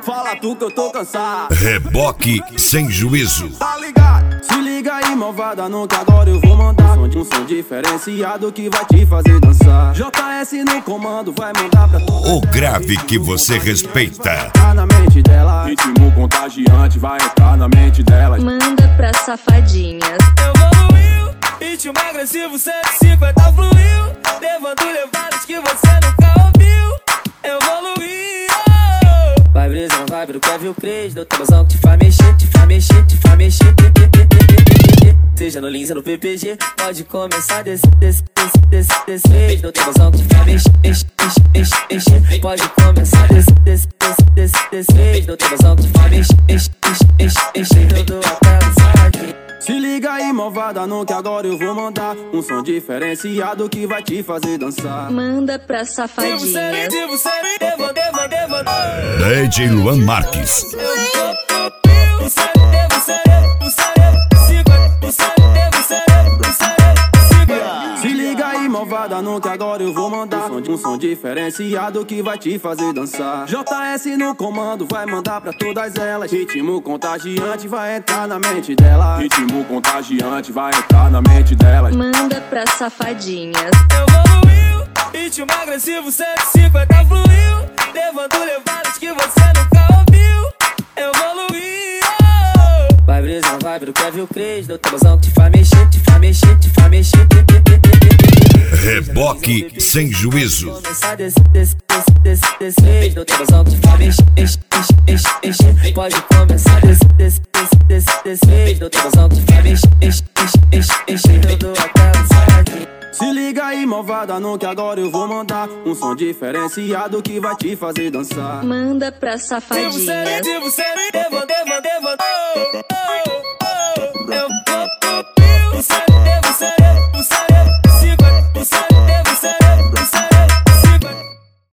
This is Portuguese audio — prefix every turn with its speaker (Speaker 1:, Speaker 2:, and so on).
Speaker 1: Fala tu que eu tô cansado.
Speaker 2: Reboque sem juízo.
Speaker 1: Tá ligado? Se liga aí, malvada, não que agora eu vou mandar um som diferenciado que vai te fazer dançar. JS no comando, vai mandar pra tu.
Speaker 2: O grave que você respeita.
Speaker 1: Tá na mente dela. Ritmo contagiante vai entrar na mente dela.
Speaker 3: Manda pra safadinhas.
Speaker 4: Evoluiu, ritmo agressivo 150 fluiu, levando levadas que você nunca ouviu. Evoluiu. Vai brisando, vai pro Kevin Cres, do tabuzão que te faz mexer, te faz mexer, te faz mexer. Seja no Lins ou no PPG, pode começar desse vez. No tabuzão que te faz mexer, pode começar desse vez. No tabuzão que te faz mexer, todo até no saque.
Speaker 1: Se liga aí, malvada, não que agora eu vou mandar um som diferenciado que vai te fazer dançar.
Speaker 3: Manda pra safadinhas.
Speaker 2: DJ Luan Marques.
Speaker 1: Se liga aí, malvada, não que agora eu vou mandar um som diferenciado que vai te fazer dançar. JS no comando, vai mandar pra todas elas. Ritmo contagiante vai entrar na mente dela. Ritmo contagiante vai entrar na mente dela.
Speaker 3: Manda pra safadinhas.
Speaker 4: Evoluiu, ritmo agressivo 150 fluiu, levando levadas que você nunca ouviu. Evoluiu. Vai brisando, vai pro Kevin Cres, do tabuzão que te faz mexer, te faz mexer, te faz mexer.
Speaker 2: Reboque sem juízo.
Speaker 4: Começar desse vez. No tabuzão que te faz mexer, pode começar desse vez. No tabuzão que te faz mexer, todo até no saque.
Speaker 1: Se liga aí, malvada, não que agora eu vou mandar um som diferenciado que vai te fazer dançar.
Speaker 3: Manda pra safadinhas.
Speaker 4: Devo ser,